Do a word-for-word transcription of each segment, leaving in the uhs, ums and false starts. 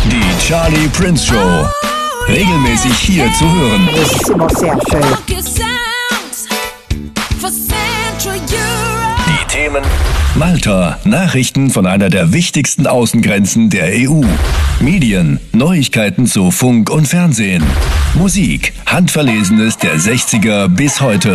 Die Charlie Prince Show. Regelmäßig hier zu hören. Das ist immer sehr schön. Die Themen: Malta, Nachrichten von einer der wichtigsten Außengrenzen der E U. Medien, Neuigkeiten zu Funk und Fernsehen. Musik, Handverlesenes der sechziger bis heute.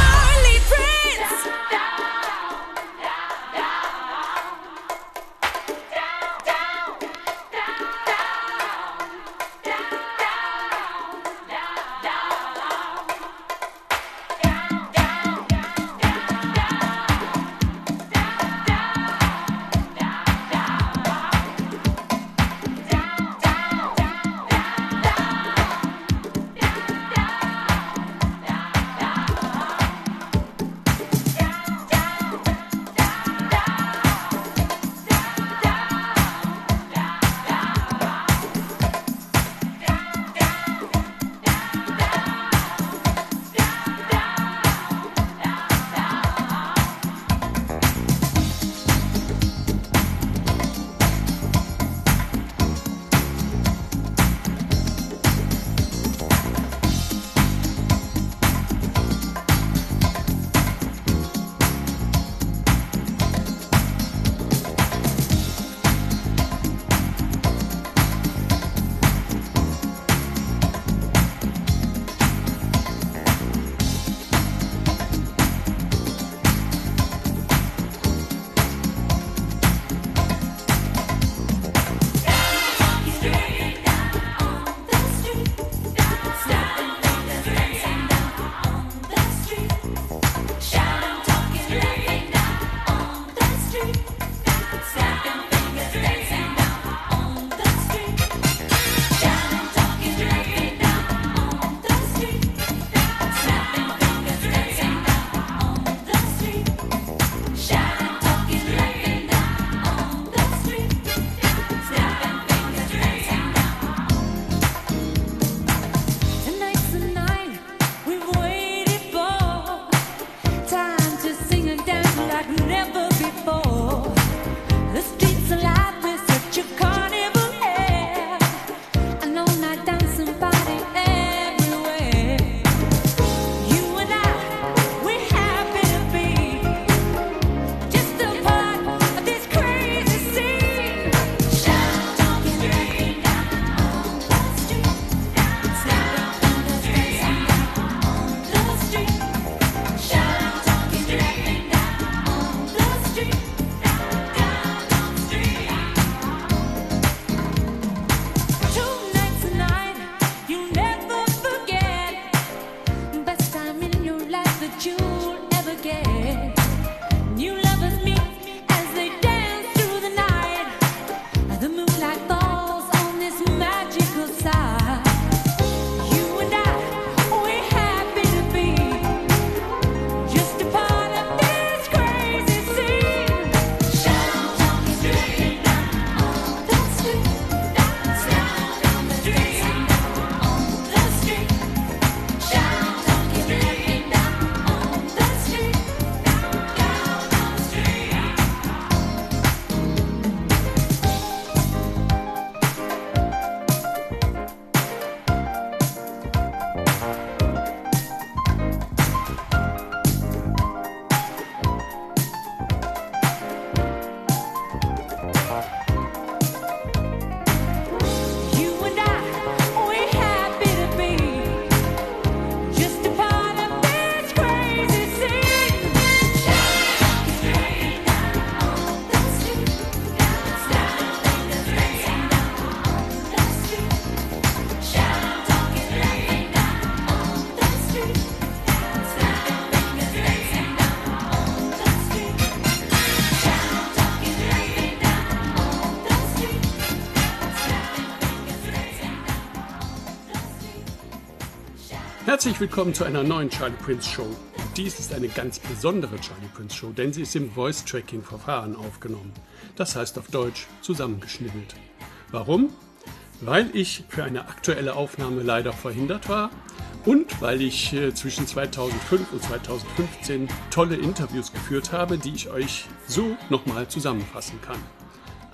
Herzlich willkommen zu einer neuen Charlie Prince Show. Dies ist eine ganz besondere Charlie Prince Show, denn sie ist im Voice-Tracking-Verfahren aufgenommen. Das heißt auf Deutsch zusammengeschnibbelt. Warum? Weil ich für eine aktuelle Aufnahme leider verhindert war und weil ich äh, zwischen zweitausendfünf und zweitausendfünfzehn tolle Interviews geführt habe, die ich euch so nochmal zusammenfassen kann.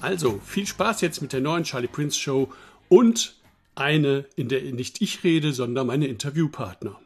Also, viel Spaß jetzt mit der neuen Charlie Prince Show und eine, in der nicht ich rede, sondern meine Interviewpartner.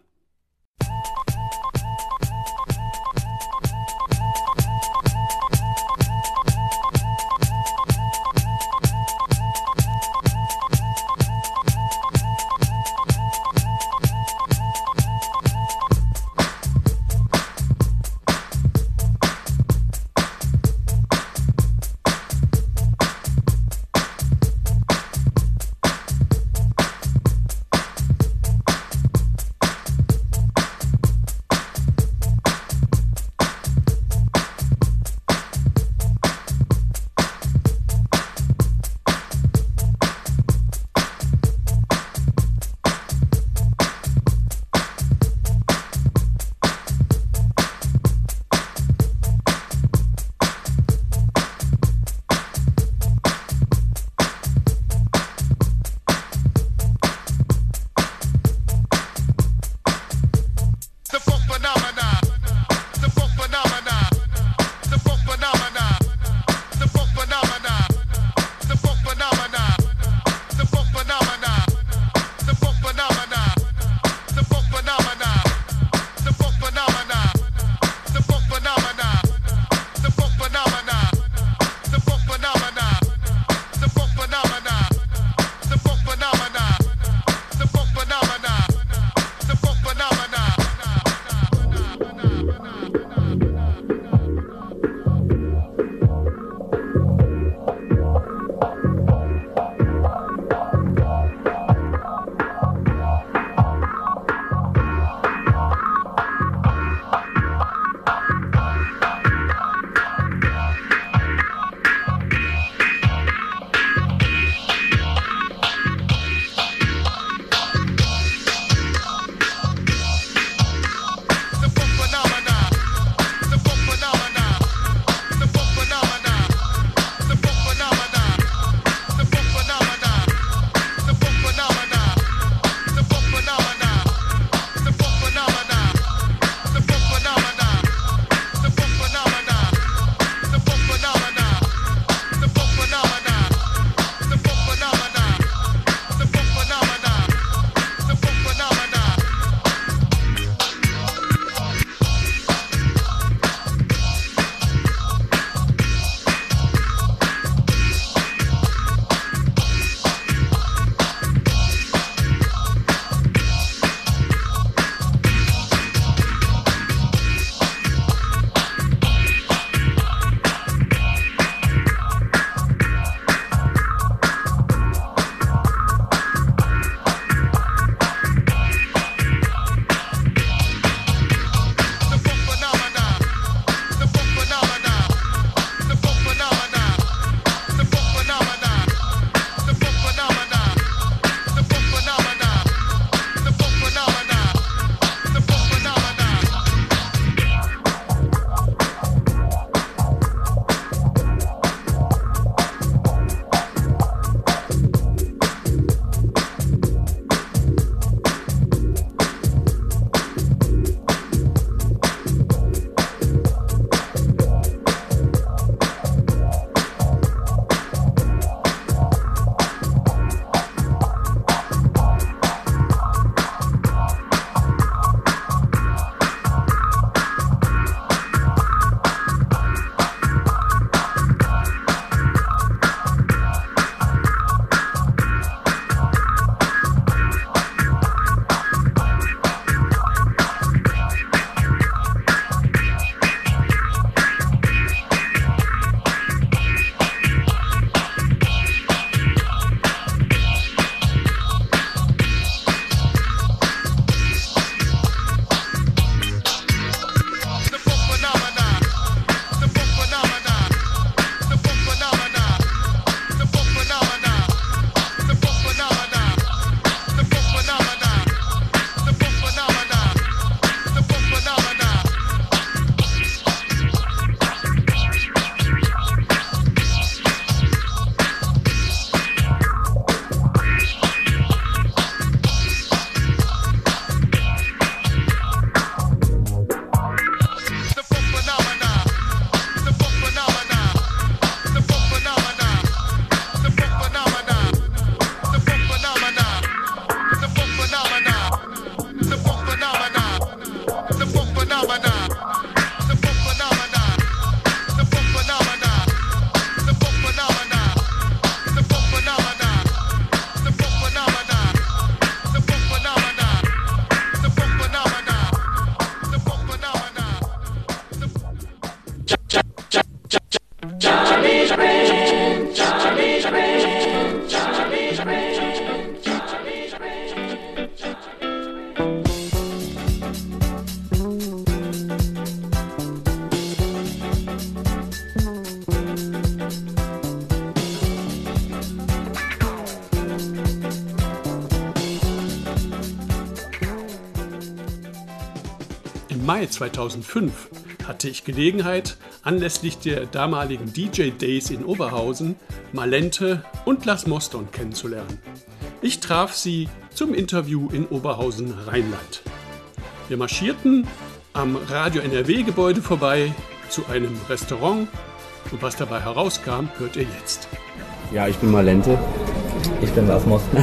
Mai zweitausendfünf hatte ich Gelegenheit, anlässlich der damaligen D J Days in Oberhausen, Malente und Lars Moston kennenzulernen. Ich traf sie zum Interview in Oberhausen-Rheinland. Wir marschierten am Radio N R W-Gebäude vorbei zu einem Restaurant und was dabei herauskam, hört ihr jetzt. Ja, ich bin Malente. Ich bin Lars Moston.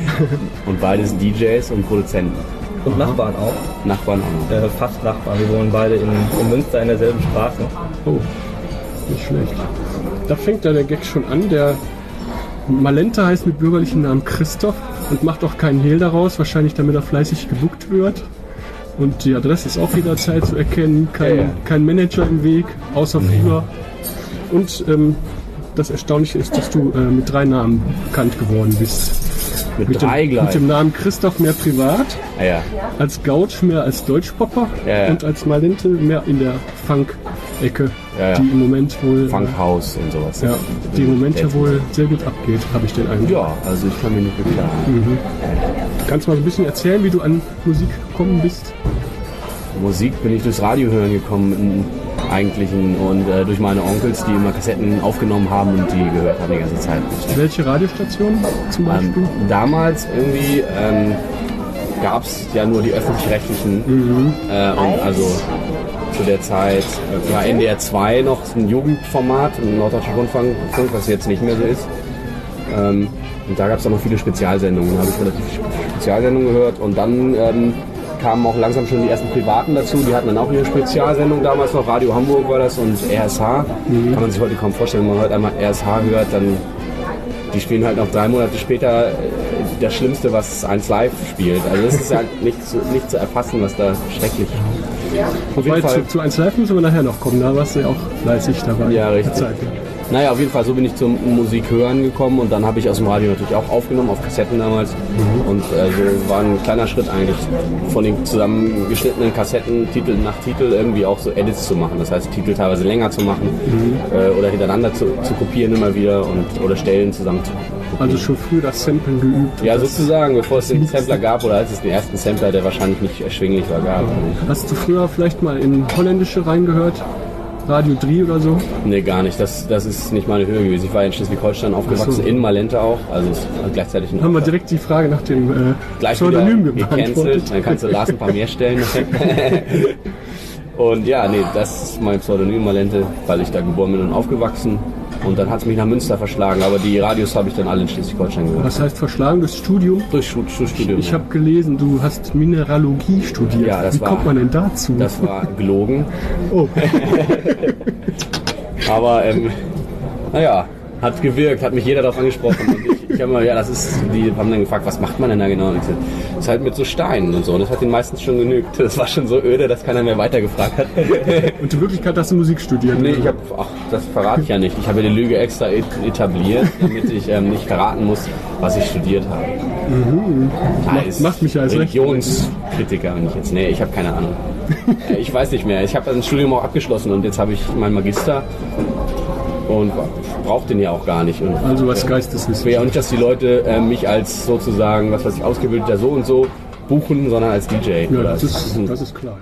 Und beides D Js und Produzenten. Und Aha. Nachbarn auch. Nachbarn auch. Äh, fast Nachbarn. Wir wohnen beide in, in Münster in derselben Straße. Oh, nicht schlecht. Da fängt ja der Gag schon an. Der Malente heißt mit bürgerlichem Namen Christoph und macht auch keinen Hehl daraus, wahrscheinlich damit er fleißig gebuckt wird. Und die Adresse ist auch jederzeit zu erkennen. Kein, ja, ja. kein Manager im Weg, außer früher. Und ähm, das Erstaunliche ist, dass du äh, mit drei Namen bekannt geworden bist. Mit, mit drei dem, gleich? Mit dem Namen Christoph mehr privat, ah, ja. als Gauch mehr als Deutschpopper ja, ja. und als Malente mehr in der Funk-Ecke, ja, ja. die im Moment wohl... Funkhaus und sowas. Ja, die im Moment ja wohl sehr gut abgeht, habe ich den Eindruck. Ja, also ich kann mir nicht beklagen. Mhm. Kannst du mal so ein bisschen erzählen, wie du an Musik gekommen bist? Musik bin ich durchs Radio hören gekommen, eigentlich und äh, durch meine Onkels, die immer Kassetten aufgenommen haben und die gehört haben die ganze Zeit. Welche Radiostationen zum Beispiel? Ähm, damals irgendwie ähm, gab es ja nur die öffentlich-rechtlichen mhm. äh, und also zu der Zeit äh, war N D R zwei noch ein Jugendformat, ein Norddeutscher Rundfunk, was jetzt nicht mehr so ist. Ähm, und da gab es auch noch viele Spezialsendungen, da habe ich relativ Spezialsendungen gehört und dann ähm, kamen auch langsam schon die ersten Privaten dazu, die hatten dann auch ihre Spezialsendung damals noch, Radio Hamburg war das und R S H, mhm. kann man sich heute kaum vorstellen, wenn man heute einmal R S H hört, dann die spielen halt noch drei Monate später das Schlimmste, was eins Live spielt, also das ist ja nicht zu, nicht zu erfassen, was da schrecklich auf jeden Fall. Zu, zu eins Live müssen wir nachher noch kommen, da warst du ja auch fleißig dabei. Ja, richtig. Zeit, ja. Naja, auf jeden Fall, so bin ich zum Musik hören gekommen und dann habe ich aus dem Radio natürlich auch aufgenommen, auf Kassetten damals. Mhm. Und äh, so war ein kleiner Schritt eigentlich, von den zusammengeschnittenen Kassetten, Titel nach Titel, irgendwie auch so Edits zu machen. Das heißt, Titel teilweise länger zu machen mhm. äh, oder hintereinander zu, zu kopieren immer wieder und oder Stellen zusammen zu kopieren. Also schon früh das Samplen geübt? Ja, sozusagen, bevor es den Sampler gab oder als es den ersten Sampler, der wahrscheinlich nicht erschwinglich war, gab. Hast du früher vielleicht mal in holländische reingehört? Radio drei oder so? Nee, gar nicht. Das, das ist nicht meine Höhe gewesen. Ich war in Schleswig-Holstein aufgewachsen, so. In Malente auch. Also gleichzeitig Haben wir direkt die Frage nach dem äh, Gleich Pseudonym gecancelt. Dann kannst du Lars ein paar mehr stellen. Und ja, nee, das ist mein Pseudonym Malente, weil ich da geboren bin und aufgewachsen. Und dann hat es mich nach Münster verschlagen, aber die Radios habe ich dann alle in Schleswig-Holstein gehört. Was heißt verschlagen? Durchs Studium? Durch Studium. Ich, ich habe gelesen, du hast Mineralogie studiert. Ja, das Wie war, kommt man denn dazu? Das war gelogen. Oh. Aber, ähm, naja, hat gewirkt, hat mich jeder darauf angesprochen. Und ich, ich habe mal, ja, das ist, die haben dann gefragt, was macht man denn da genau? Und ich gesagt, das ist halt mit so Steinen und so. Und das hat den meistens schon genügt. Das war schon so öde, dass keiner mehr weitergefragt hat. Und in Wirklichkeit hast du Musik studiert? Nee, ich habe, ach, das verrate ich ja nicht. Ich habe die Lüge extra etabliert, damit ich ähm, nicht verraten muss, was ich studiert habe. Mhm. Macht, macht mich ja als Religionskritiker und ich jetzt, nee, ich habe keine Ahnung. Ich weiß nicht mehr. Ich habe das Studium auch abgeschlossen und jetzt habe ich meinen Magister und brauche den ja auch gar nicht. Und also was Geisteswissenschaft. Ich will ja auch nicht, dass die Leute äh, mich als sozusagen, was weiß ich, ausgebildeter so und so buchen, sondern als D J. Ja, das, das, ist, das ist klar.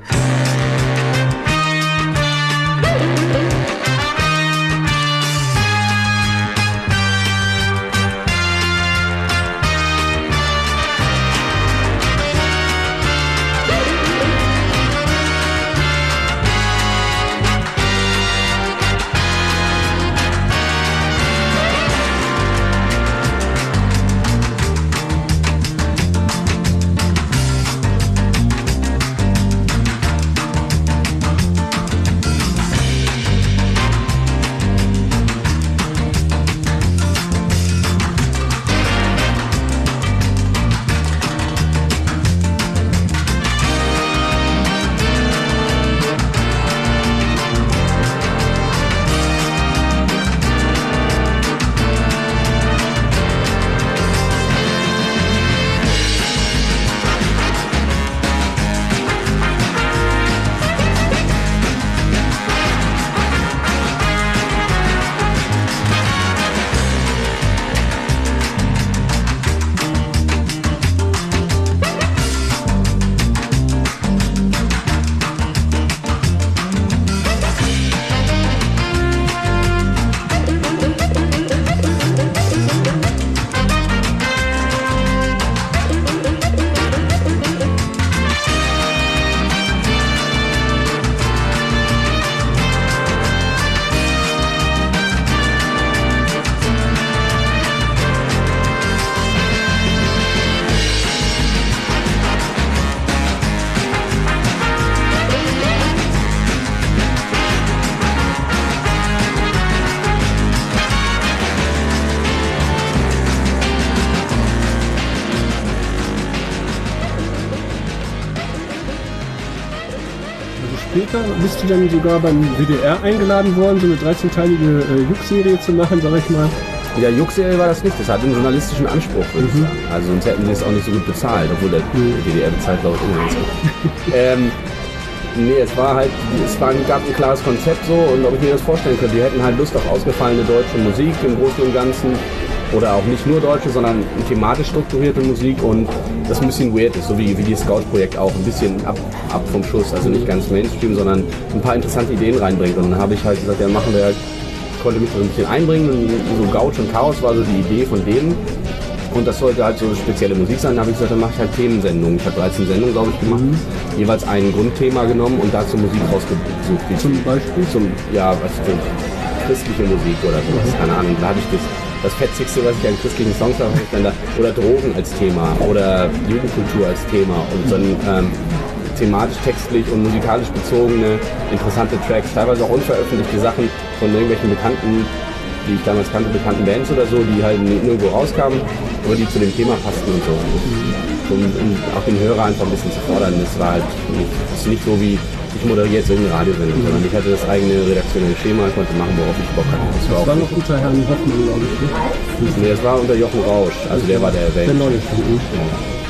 später bist du dann sogar beim W D R eingeladen worden, so eine dreizehnteilige äh, Juck-Serie zu machen, sag ich mal. In der Juck-Serie war das nicht, das hatte einen journalistischen Anspruch, würde ich sagen. Also sonst hätten sie es auch nicht so gut bezahlt, obwohl der mhm. W D R bezahlt, glaube ich, immer ganz gut. ähm, nee, es war halt, es war, gab ein klares Konzept so und ob ich mir das vorstellen könnte, die hätten halt Lust auf ausgefallene deutsche Musik im Großen und Ganzen. Oder auch nicht nur deutsche, sondern thematisch strukturierte Musik und das ein bisschen weird ist, so wie, wie die Scout-Projekt auch, ein bisschen ab, ab vom Schuss, also nicht ganz Mainstream, sondern ein paar interessante Ideen reinbringt. Und dann habe ich halt gesagt, ja machen wir, konnte mich so ein bisschen einbringen und so Gouch und Chaos war so die Idee von denen. Und das sollte halt so eine spezielle Musik sein. Da habe ich gesagt, dann mache ich halt Themensendungen. Ich habe dreizehn Sendungen, glaube ich, gemacht. Mhm. Jeweils ein Grundthema genommen und dazu Musik rausgesucht. Wie zum Beispiel? Zum, ja, was für christliche Musik oder sowas, mhm. keine Ahnung. Da habe ich das, das Fetzigste, was ich an christlichen Songs habe, ich dann da, oder Drogen als Thema oder Jugendkultur als Thema und dann ähm, thematisch, textlich und musikalisch bezogene, interessante Tracks, teilweise auch unveröffentlichte Sachen von irgendwelchen bekannten, die ich damals kannte, bekannten Bands oder so, die halt nirgendwo rauskamen, aber die zu dem Thema passten und so. Um, um auch den Hörer einfach ein bisschen zu fordern. Das war halt nicht, das ist nicht so wie, ich moderiere jetzt irgendeine Radiosendung, sondern ich hatte das eigene redaktionelle Schema, ich konnte machen, worauf ich Bock hatte. Das war, das war noch unter Herrn Hoffmann, glaube ich. Ne? Nee, das war unter Jochen Rausch, also der war der Welt. Der neue Film. Ja.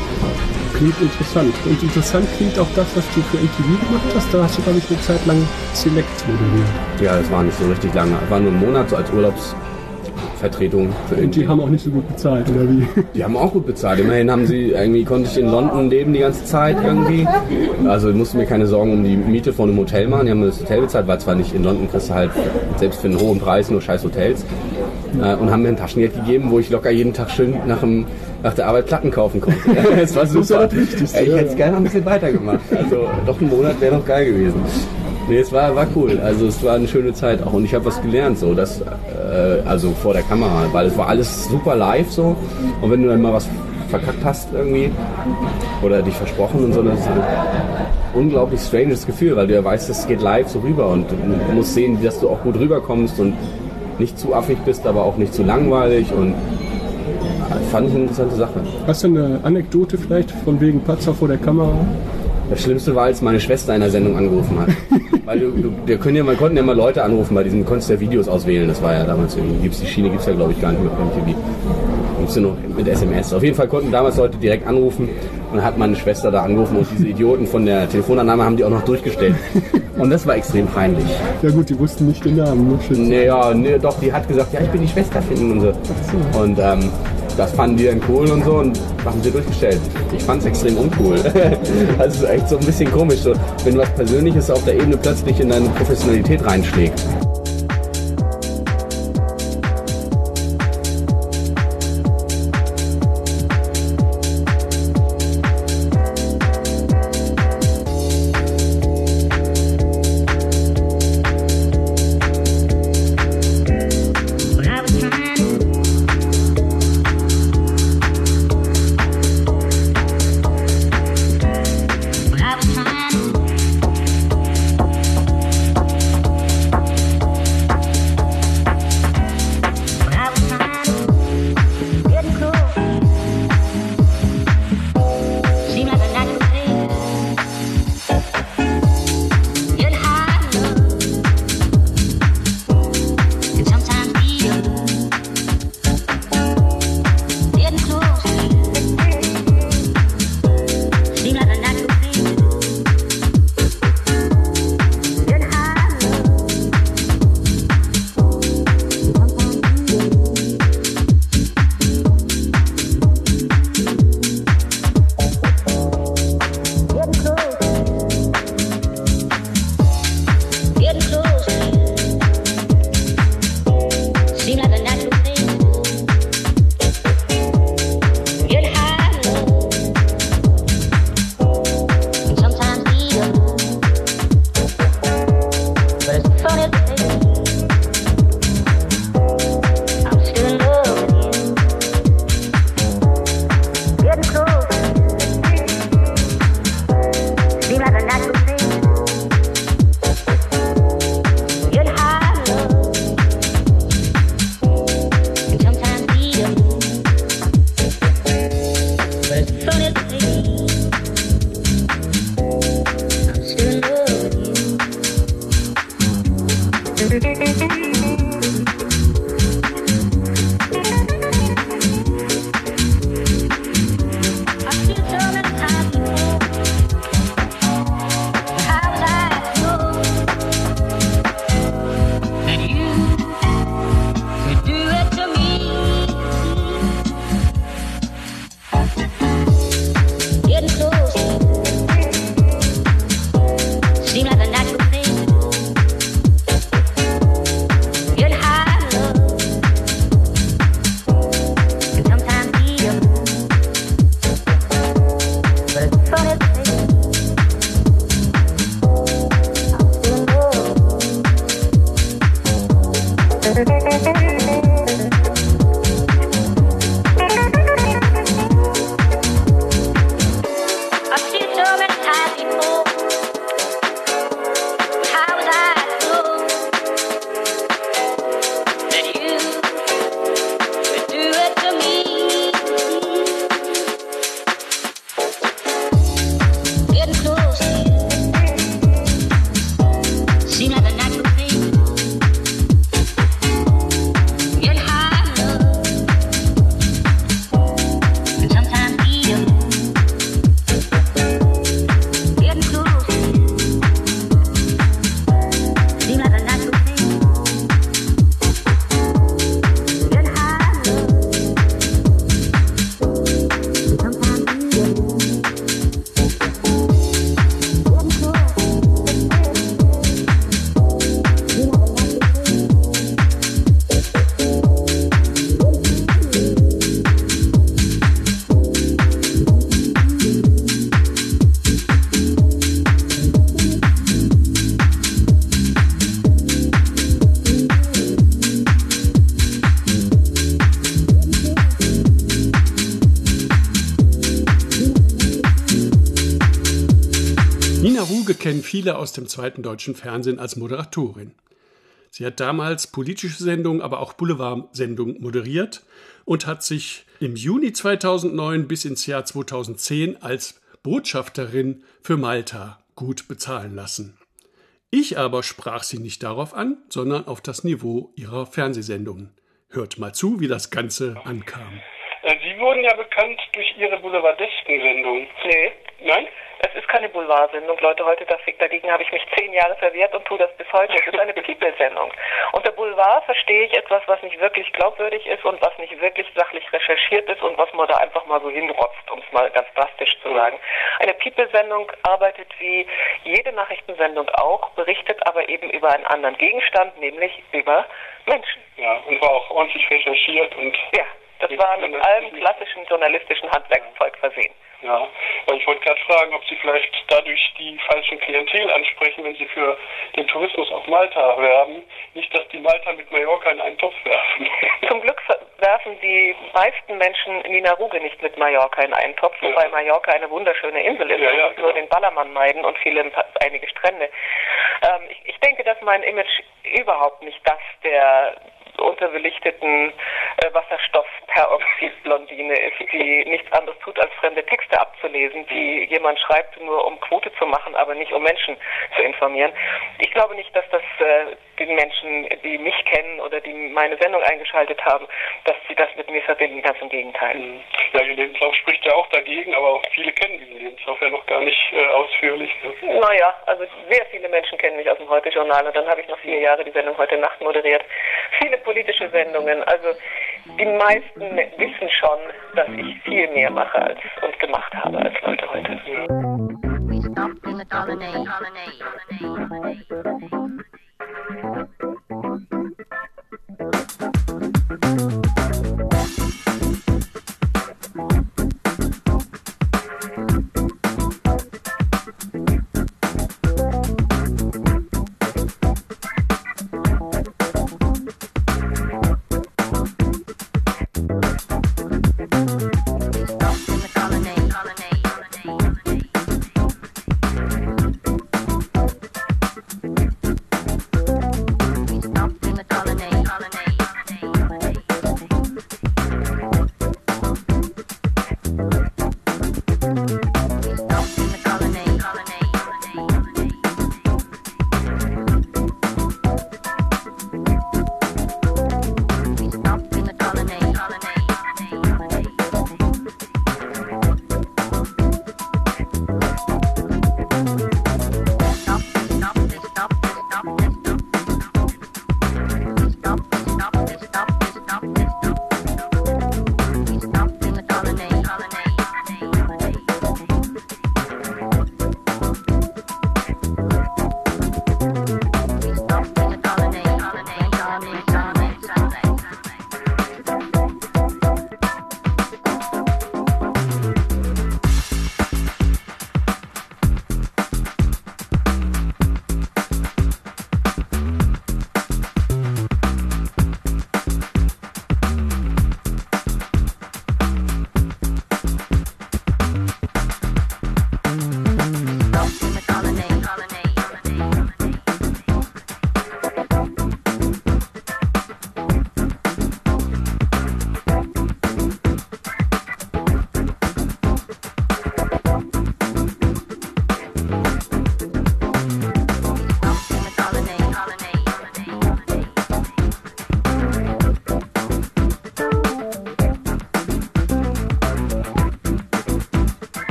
Klingt interessant. Und interessant klingt auch das, was du für M T V gemacht hast. Da hast du, glaube ich, eine Zeit lang Select moderiert. Ja, das war nicht so richtig lange. Es war nur ein Monat, so als Urlaubsvertretung. Für und die haben auch nicht so gut bezahlt, oder wie? Die haben auch gut bezahlt. Immerhin haben sie, irgendwie konnte ich in London leben die ganze Zeit irgendwie. Also ich musste mir keine Sorgen um die Miete von einem Hotel machen. Die haben mir das Hotel bezahlt, war zwar nicht in London, kriegst du halt selbst für einen hohen Preis nur scheiß Hotels. Äh, und haben mir ein Taschengeld gegeben, wo ich locker jeden Tag schön nach, dem, nach der Arbeit Platten kaufen konnte. Das war super. Das ist ja, ich hätte es gerne noch ein bisschen weitergemacht. Also doch ein Monat wäre noch geil gewesen. Nee, es war, war cool. Also es war eine schöne Zeit auch. Und ich habe was gelernt, so, dass, äh, also vor der Kamera, weil es war alles super live so. Und wenn du dann mal was verkackt hast irgendwie oder dich versprochen und so, das ist ein unglaublich stranges Gefühl, weil du ja weißt, es geht live so rüber und du musst sehen, dass du auch gut rüberkommst und nicht zu affig bist, aber auch nicht zu langweilig und fand ich eine interessante Sache. Hast du eine Anekdote vielleicht von wegen Patzer vor der Kamera? Das Schlimmste war, als meine Schwester in der Sendung angerufen hat. Weil du, du, wir können ja mal, konnten ja mal Leute anrufen, bei diesen konntest du ja Videos auswählen. Das war ja damals irgendwie, gibt's die Schiene gibt es ja glaube ich gar nicht mehr beim T V. Gibt's ja noch mit S M S. Auf jeden Fall konnten damals Leute direkt anrufen und hat meine Schwester da angerufen und diese Idioten von der Telefonannahme haben die auch noch durchgestellt. Und das war extrem peinlich. Ja gut, die wussten nicht den Namen. Ne? Naja, nee, doch, die hat gesagt, ja, ich bin die Schwester finden und so. so. Und ähm, das fanden die dann cool und so und haben sie durchgestellt. Ich fand es extrem uncool. Also echt so ein bisschen komisch, so, wenn was Persönliches auf der Ebene plötzlich in deine Professionalität reinschlägt. Kluge kennen viele aus dem zweiten deutschen Fernsehen als Moderatorin. Sie hat damals politische Sendungen, aber auch Boulevard-Sendungen moderiert und hat sich im Juni zweitausendneun bis ins Jahr zweitausendzehn als Botschafterin für Malta gut bezahlen lassen. Ich aber sprach sie nicht darauf an, sondern auf das Niveau ihrer Fernsehsendungen. Hört mal zu, wie das Ganze ankam. Sie wurden ja bekannt durch Ihre Boulevardesken-Sendung. Nee. Nein? Es ist keine Boulevardsendung, Leute, heute dagegen habe ich mich zehn Jahre verwehrt und tue das bis heute. Es ist eine People-Sendung. Unter Boulevard verstehe ich etwas, was nicht wirklich glaubwürdig ist und was nicht wirklich sachlich recherchiert ist und was man da einfach mal so hinrotzt, um es mal ganz drastisch zu sagen. Eine People-Sendung arbeitet wie jede Nachrichtensendung auch, berichtet aber eben über einen anderen Gegenstand, nämlich über Menschen. Ja, und war auch ordentlich recherchiert und... Ja, das war mit allem klassischen journalistischen Handwerkszeug versehen. Ja, weil ich wollte gerade fragen, ob Sie vielleicht dadurch die falschen Klientel ansprechen, wenn Sie für den Tourismus auf Malta werben. Nicht, dass die Malta mit Mallorca in einen Topf werfen. Zum Glück werfen die meisten Menschen Nina Ruge nicht mit Mallorca in einen Topf, wobei ja. Mallorca eine wunderschöne Insel ist, ja, ja, und genau. nur den Ballermann meiden und viele einige Strände. Ähm, ich, ich denke, dass mein Image überhaupt nicht das der unterbelichteten äh, Wasserstoffperoxid-Blondine ist, die nichts anderes tut, als fremde Texte abzulesen, die jemand schreibt, nur um Quote zu machen, aber nicht um Menschen zu informieren. Ich glaube nicht, dass das äh, den Menschen, die mich kennen oder die meine Sendung eingeschaltet haben, dass sie das mit mir verbinden, ganz im Gegenteil. Ja, Ihr Lebenslauf spricht ja auch dagegen, aber auch viele kennen diesen Lebenslauf ja noch gar nicht äh, ausführlich. Ne? Naja, also sehr viele Menschen kennen mich aus dem Heute-Journal und dann habe ich noch vier Jahre die Sendung Heute Nacht moderiert. Viele politische Sendungen, also die meisten wissen schon, dass ich viel mehr mache als und gemacht habe als Leute heute. We stopped in the colonnade. colonnade. colonnade. colonnade.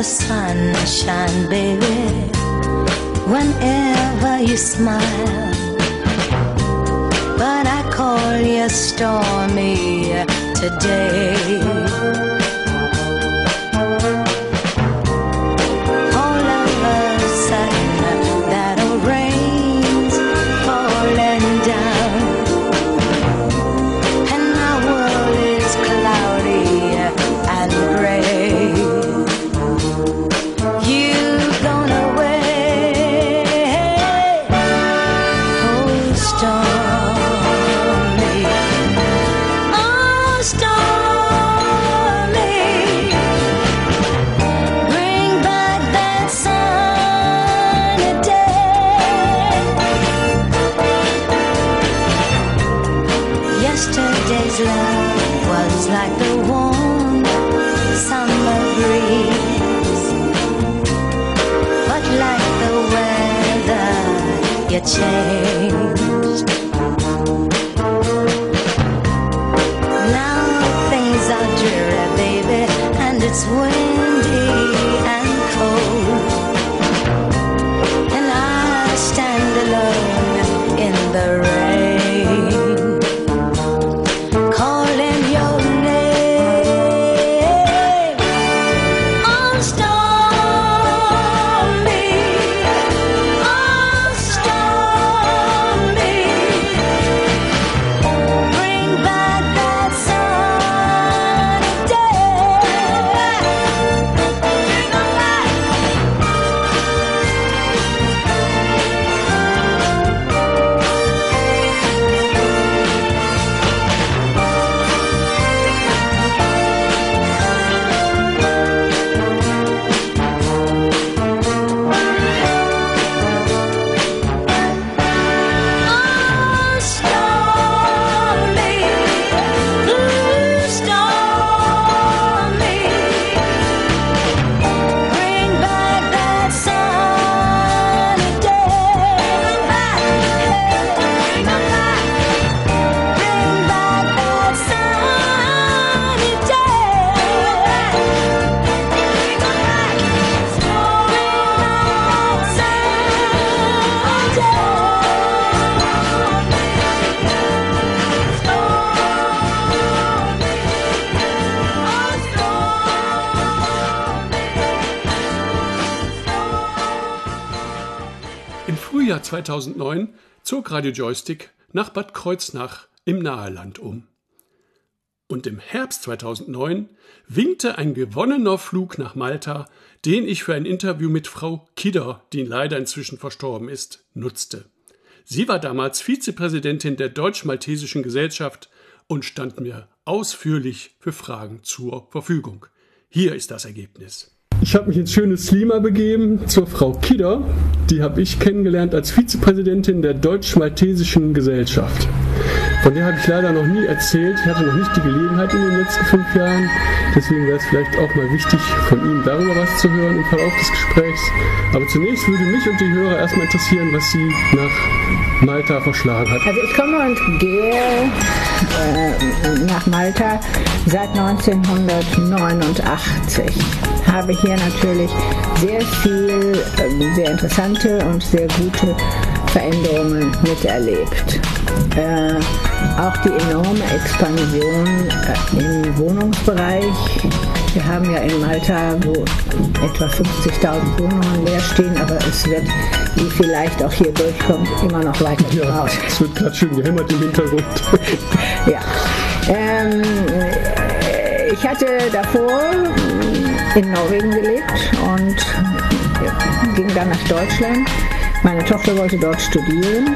the sunshine, baby, whenever you smile. But I call you stormy today. All of a sudden, that old rain's falling down, and my world is cloudy and gray. You've gone away, oh stormy, oh stormy, bring back that sunny day. Yesterday's love was like the warm summer breeze, but like the weather, you changed. Now things are dreary, baby, and it's windy and cold, and I stand alone in the rain, calling your name. Oh stormy, oh stormy, bring back that sunny day. Bring 'em back. Oh stormy, ooh stormy, bring back that sunny day. Bring 'em back, bring back that sunny day. Bring 'em back, Im Frühjahr zweitausendneun zog Radio Joystick nach Bad Kreuznach im Naheland um. Und im Herbst zweitausendneun winkte ein gewonnener Flug nach Malta, den ich für ein Interview mit Frau Kidder, die leider inzwischen verstorben ist, nutzte. Sie war damals Vizepräsidentin der Deutsch-Maltesischen Gesellschaft und stand mir ausführlich für Fragen zur Verfügung. Hier ist das Ergebnis. Ich habe mich ins schöne Slima begeben zur Frau Kidder. Die habe ich kennengelernt als Vizepräsidentin der Deutsch-Maltesischen Gesellschaft. Von der habe ich leider noch nie erzählt. Ich hatte noch nicht die Gelegenheit in den letzten fünf Jahren. Deswegen wäre es vielleicht auch mal wichtig, von Ihnen darüber was zu hören im Verlauf des Gesprächs. Aber zunächst würde mich und die Hörer erstmal interessieren, was Sie nach Malta verschlagen hat. Also ich komme und gehe äh, nach Malta seit neunzehnhundertneunundachtzig. Habe hier natürlich sehr viel, äh, sehr interessante und sehr gute Veränderungen miterlebt. Äh, auch die enorme Expansion äh, im Wohnungsbereich. Wir haben ja in Malta, wo etwa fünfzigtausend Wohnungen leer stehen, aber es wird, wie vielleicht auch hier durchkommt, immer noch weiter gebaut. Ja, es wird gerade schön gehämmert im Hintergrund. Ja. Ähm, ich hatte davor in Norwegen gelebt und ging dann nach Deutschland. Meine Tochter wollte dort studieren.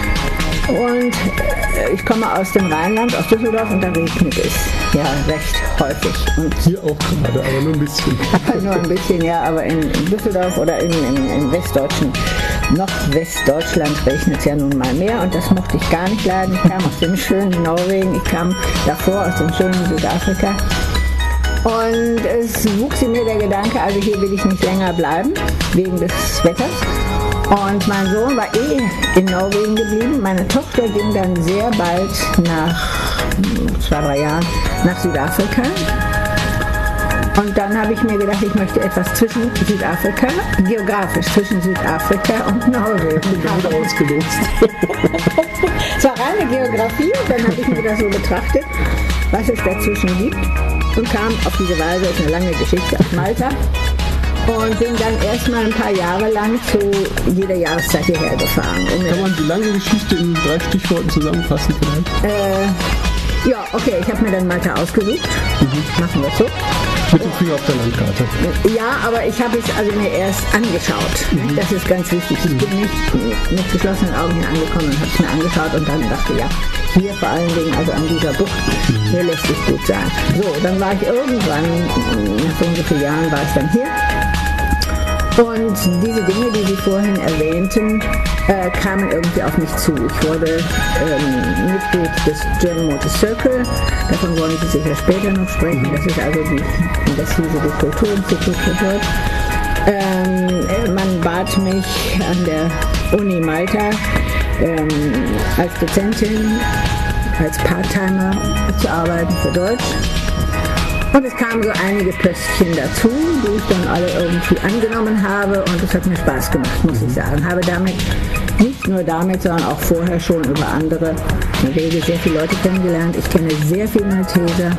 Und ich komme aus dem Rheinland, aus Düsseldorf, und da regnet es ja recht häufig. Und hier auch gerade, aber nur ein bisschen. Aber nur ein bisschen, ja, aber in, in Düsseldorf oder in, in, in westdeutschen, Nordwestdeutschland regnet es ja nun mal mehr, und das mochte ich gar nicht leiden. Ich kam aus dem schönen Norwegen, ich kam davor aus dem schönen Südafrika. Und es wuchs in mir der Gedanke, also hier will ich nicht länger bleiben, wegen des Wetters. Und mein Sohn war eh in Norwegen geblieben. Meine Tochter ging dann sehr bald nach zwei, drei Jahren nach Südafrika. Und dann habe ich mir gedacht, ich möchte etwas zwischen Südafrika, geografisch zwischen Südafrika und Norwegen. Gut ausgelost. Es war reine Geografie, dann habe ich mir das so betrachtet, was es dazwischen gibt und kam auf diese Weise, ist eine lange Geschichte, auf Malta und bin dann erstmal ein paar Jahre lang zu jeder Jahreszeit hierher gefahren. Um Kann man die lange Geschichte in drei Stichworten zusammenfassen vielleicht? Äh, ja, okay, ich habe mir dann Malta ausgesucht, mhm. machen wir es so. Mit dem Finger auf der Landkarte. Ja, aber ich habe es also mir erst angeschaut. Mhm. Das ist ganz wichtig. Ich bin nicht mit geschlossenen Augen hier angekommen und habe es mir angeschaut und dann dachte, ja, hier vor allen Dingen, also an dieser Bucht, mhm. hier lässt es gut sein. So, dann war ich irgendwann, nach so und so vielen Jahren war ich dann hier. Und diese Dinge, die Sie vorhin erwähnten, äh, kamen irgendwie auf mich zu. Ich wurde ähm, Mitglied des German Motor Circle, davon wollen Sie sicher später noch sprechen. Das ist also die, das hiesige Kulturinstitut für Deutsch. Ähm, man bat mich an der Uni Malta ähm, als Dozentin, als Part-Timer zu arbeiten für Deutsch. Und es kamen so einige Pöstchen dazu, die ich dann alle irgendwie angenommen habe und es hat mir Spaß gemacht, muss ich sagen. Habe damit, nicht nur damit, sondern auch vorher schon über andere Wege sehr viele Leute kennengelernt. Ich kenne sehr viele Malteser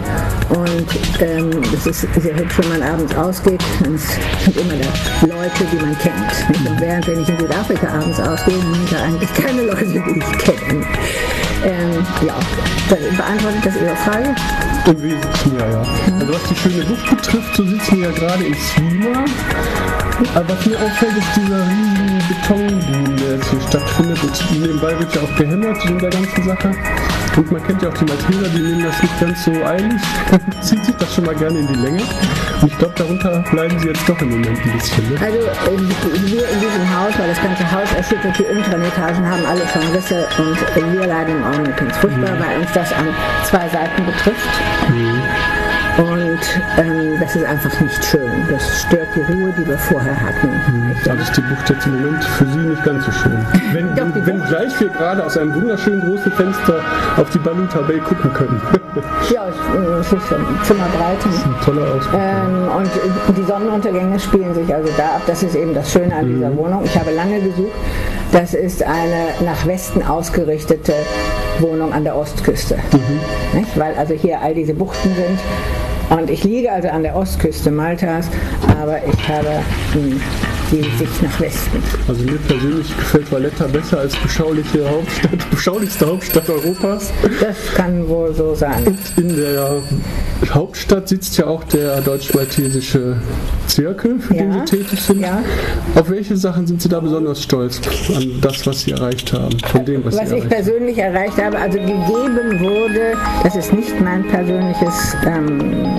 und ähm, das ist sehr hübsch, wenn man abends ausgeht. Es sind immer da Leute, die man kennt. Nicht? Und während, wenn ich in Südafrika abends ausgehe, sind da eigentlich keine Leute, die ich kenne. Ähm, ja, beantwortet das Ihre Frage? Im Wesentlichen, ja, ja. Also was die schöne Bucht betrifft, so sitzen wir ja gerade in Swima. Aber was mir auffällt, ist dieser riesen Betonboom, der jetzt hier stattfindet. Und nebenbei wird ja auch gehämmert in der ganzen Sache. Und man kennt ja auch die Malteser, die nehmen das nicht ganz so eilig. Zieht sich das schon mal gerne in die Länge. Und ich glaube, darunter bleiben sie jetzt doch im Moment ein bisschen. Ne? Also wir in diesem Haus, weil das ganze Haus erschüttert, die unteren Etagen haben alle schon Risse und wir leiden im Augenblick ganz furchtbar, mhm. weil uns das an zwei Seiten betrifft. Mhm. Und ähm, das ist einfach nicht schön. Das stört die Ruhe, die wir vorher hatten. Mhm. Da ist die Bucht jetzt im Moment für Sie nicht ganz so schön. Wenn, Doch, wenn, wenn gleich wir gerade aus einem wunderschönen großen Fenster auf die Baluta Bay gucken können. Ja, es ist schon Zimmerbreit. Das ist ein toller Ausblick. Ähm, und die Sonnenuntergänge spielen sich also da ab. Das ist eben das Schöne an dieser mhm. Wohnung. Ich habe lange gesucht. Das ist eine nach Westen ausgerichtete Wohnung an der Ostküste. Mhm. Nicht? Weil also hier all diese Buchten sind. Und ich liege also an der Ostküste Maltas, aber ich habe mh, die Sicht nach Westen. Also mir persönlich gefällt Valletta besser als beschauliche Hauptstadt, beschaulichste Hauptstadt Europas. Das kann wohl so sein. Und in der Hauptstadt sitzt ja auch der deutsch-maltesische Zirkel, für ja, den Sie tätig sind. Ja. Auf welche Sachen sind Sie da besonders stolz an das, was Sie erreicht haben? Von dem, was was Sie ich persönlich haben. erreicht habe, also gegeben wurde, das ist nicht mein persönliches ähm,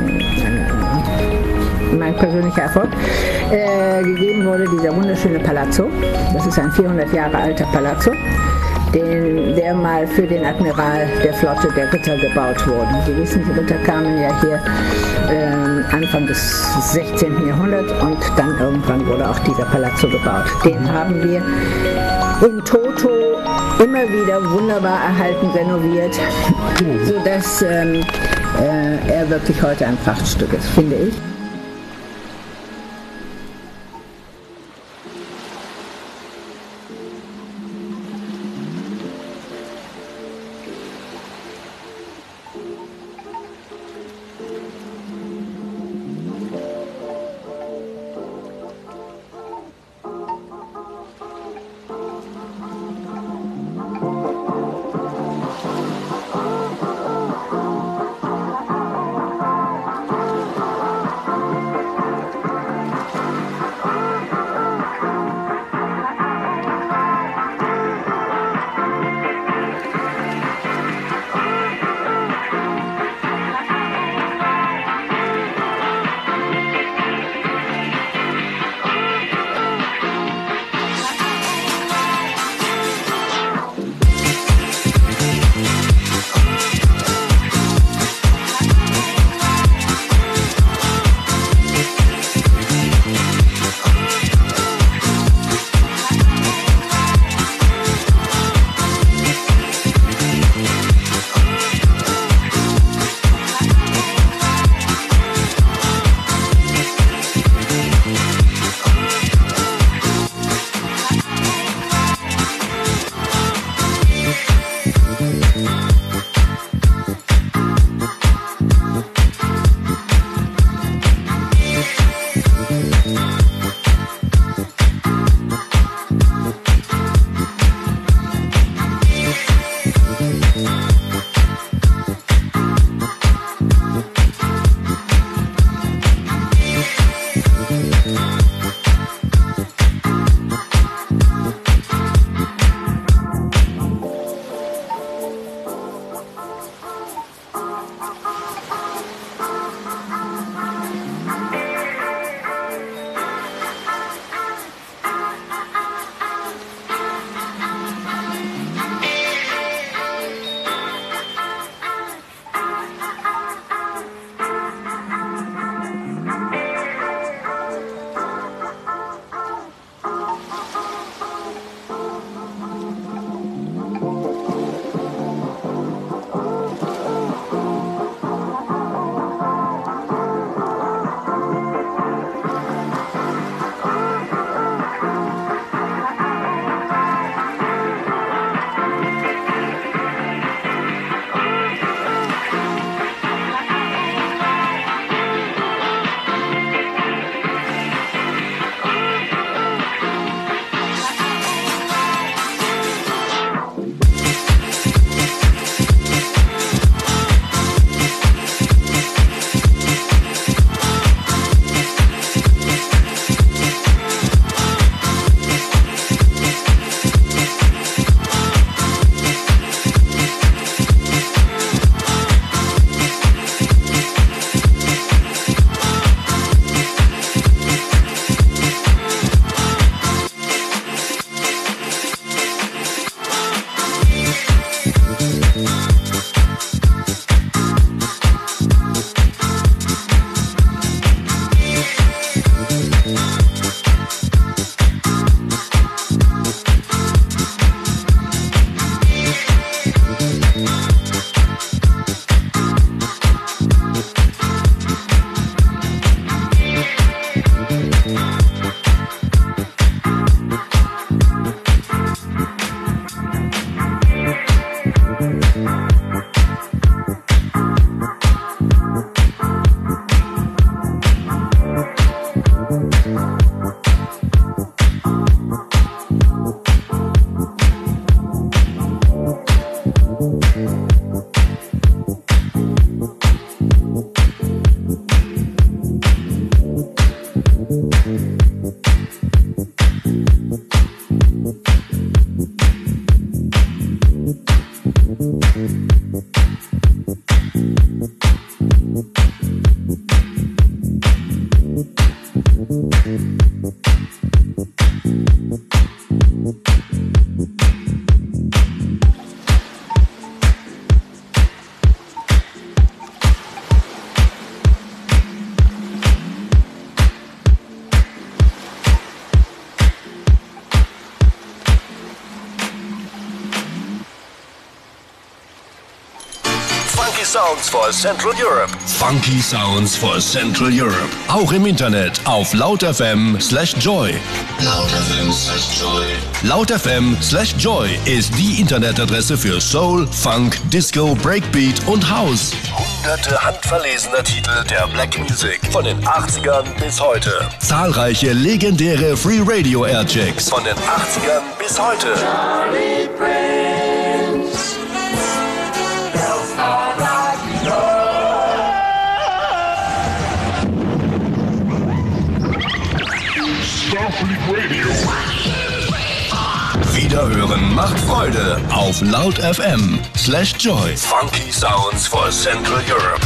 mein persönlicher Erfolg, äh, gegeben wurde dieser wunderschöne Palazzo. Das ist ein vierhundert Jahre alter Palazzo, den, der mal für den Admiral der Flotte der Ritter gebaut wurde. Sie wissen, die Ritter kamen ja hier äh, Anfang des sechzehnten Jahrhunderts und dann irgendwann wurde auch dieser Palazzo gebaut. Den haben wir in Toto immer wieder wunderbar erhalten, renoviert, sodass ähm, äh, er wirklich heute ein Prachtstück ist, finde ich. Funky Sounds for Central Europe. Funky Sounds for Central Europe. Auch im Internet auf lautfm slash joy. lautfm slash joy. lautfm slash joy ist die Internetadresse für Soul, Funk, Disco, Breakbeat und House. Hunderte handverlesener Titel der Black Music von den achtzigern bis heute. Zahlreiche legendäre Free Radio Airchecks von den achtzigern bis heute. Charlie Prince. Starfleet Radio. Wiederhören macht Freude auf lautfm slash joy. Funky Sounds for Central Europe.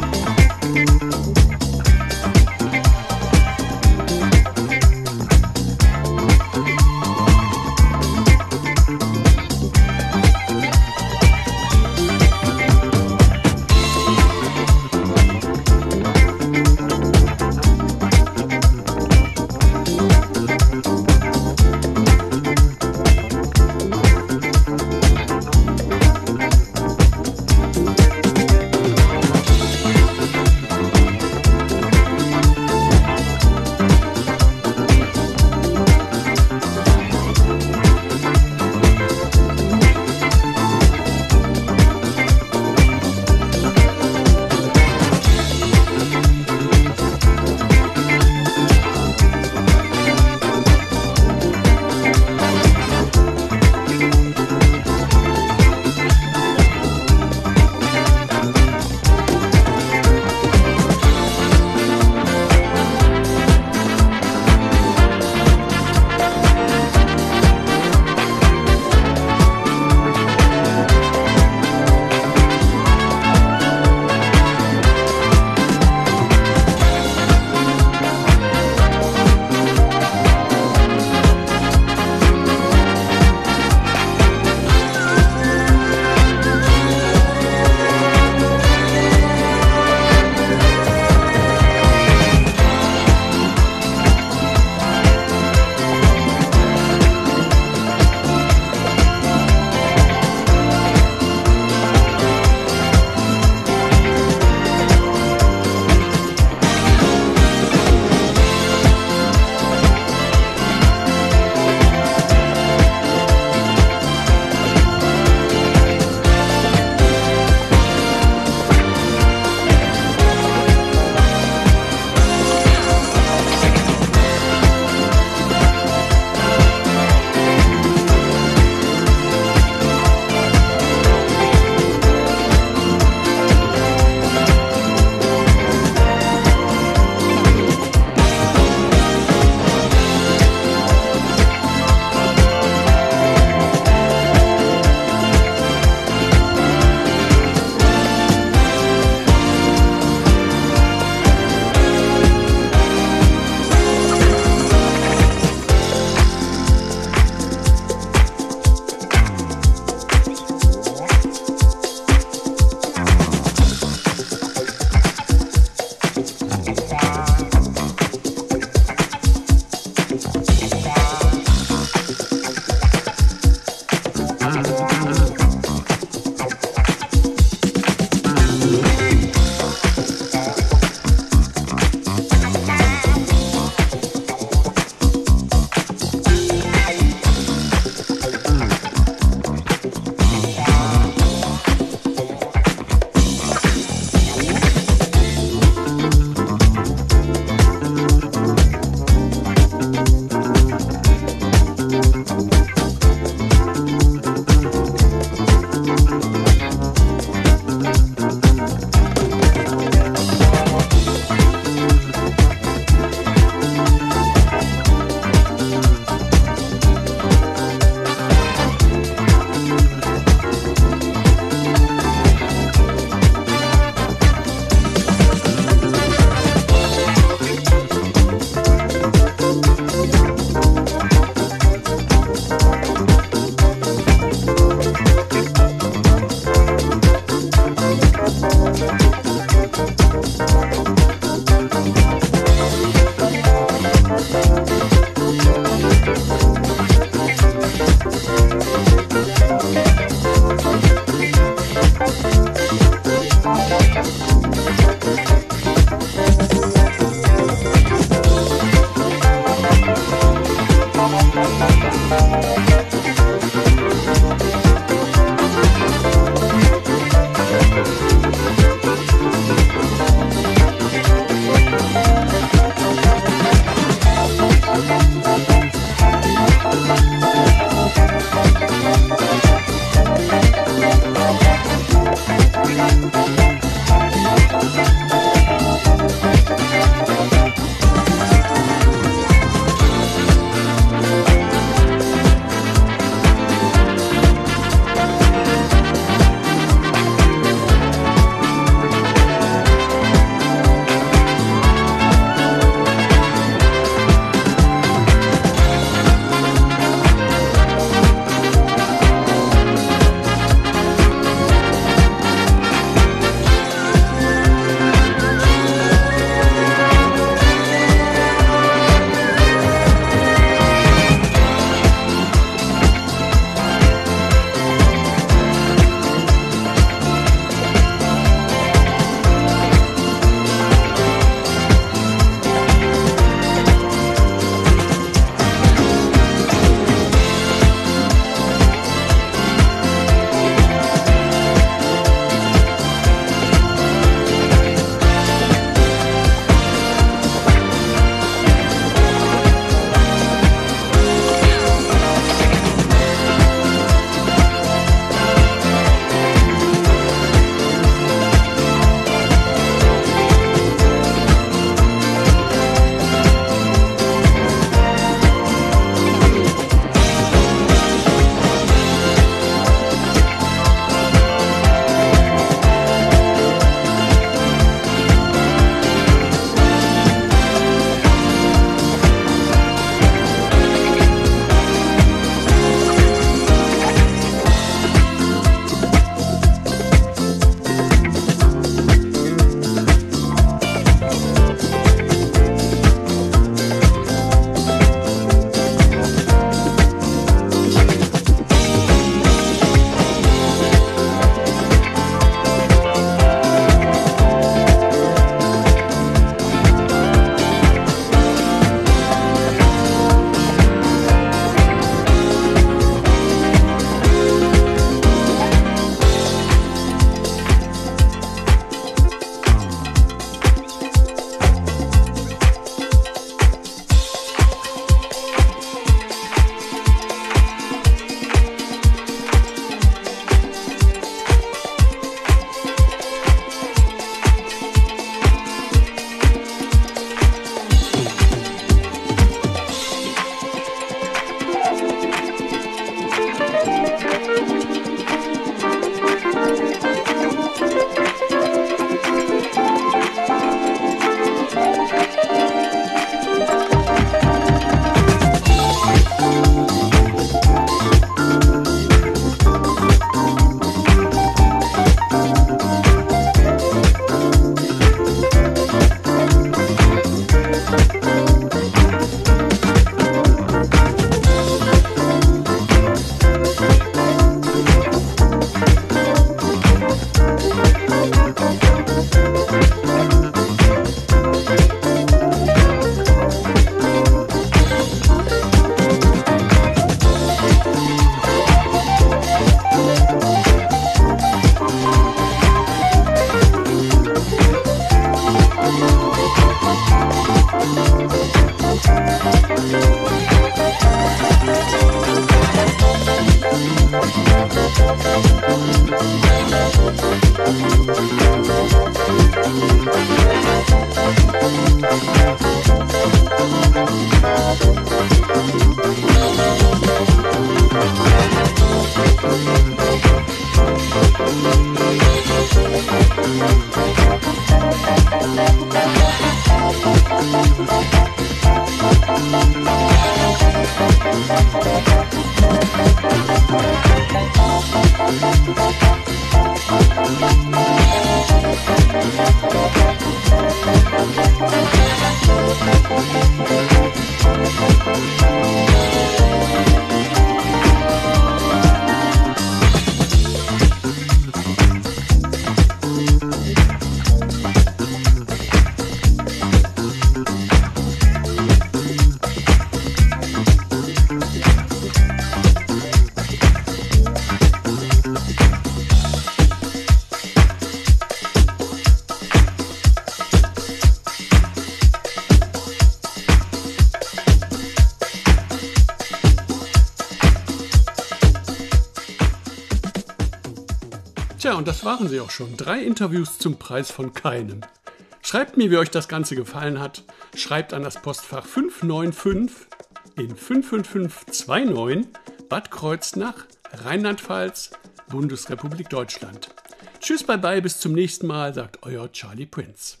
Tja, und das waren sie auch schon. Drei Interviews zum Preis von keinem. Schreibt mir, wie euch das Ganze gefallen hat. Schreibt an das Postfach fünf neun fünf in fünf fünf fünf zwei neun Bad Kreuznach, Rheinland-Pfalz, Bundesrepublik Deutschland. Tschüss, bye bye, bis zum nächsten Mal, sagt euer Charlie Prince.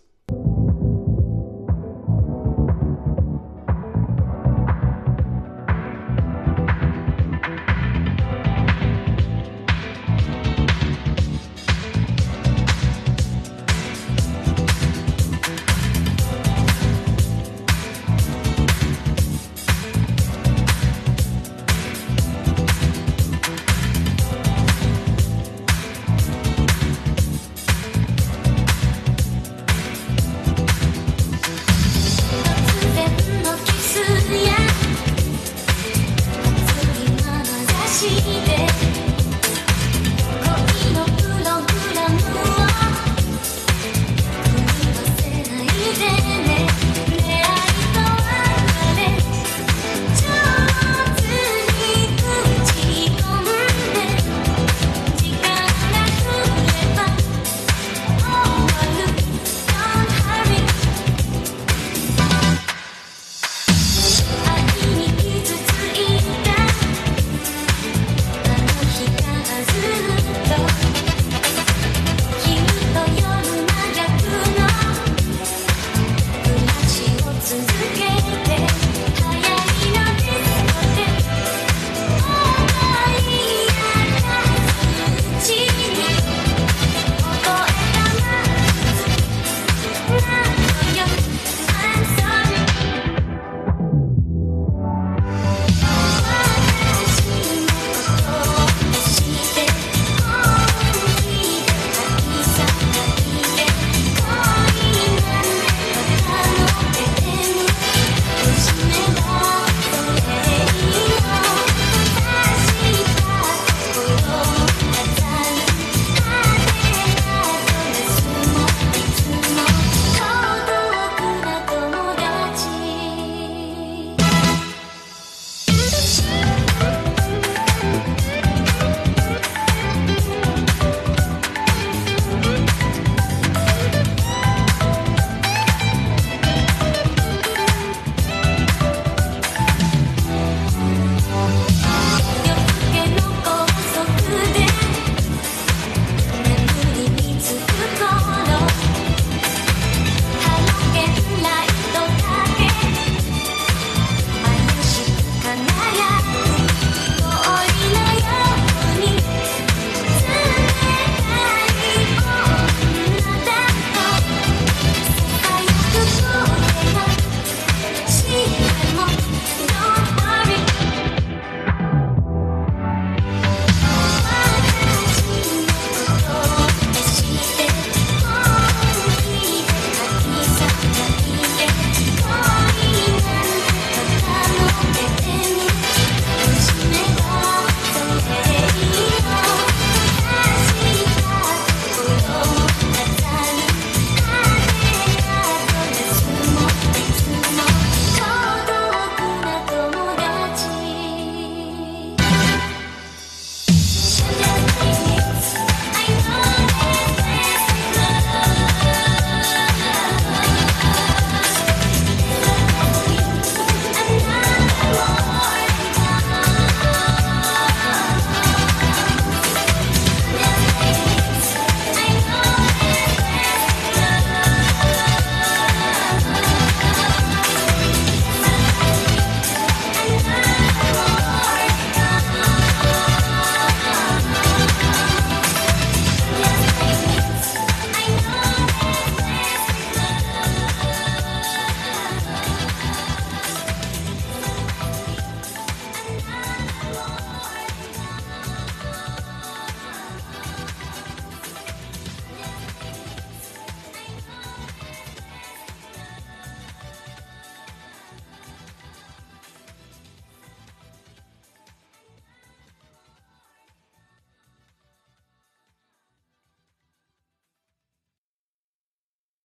Since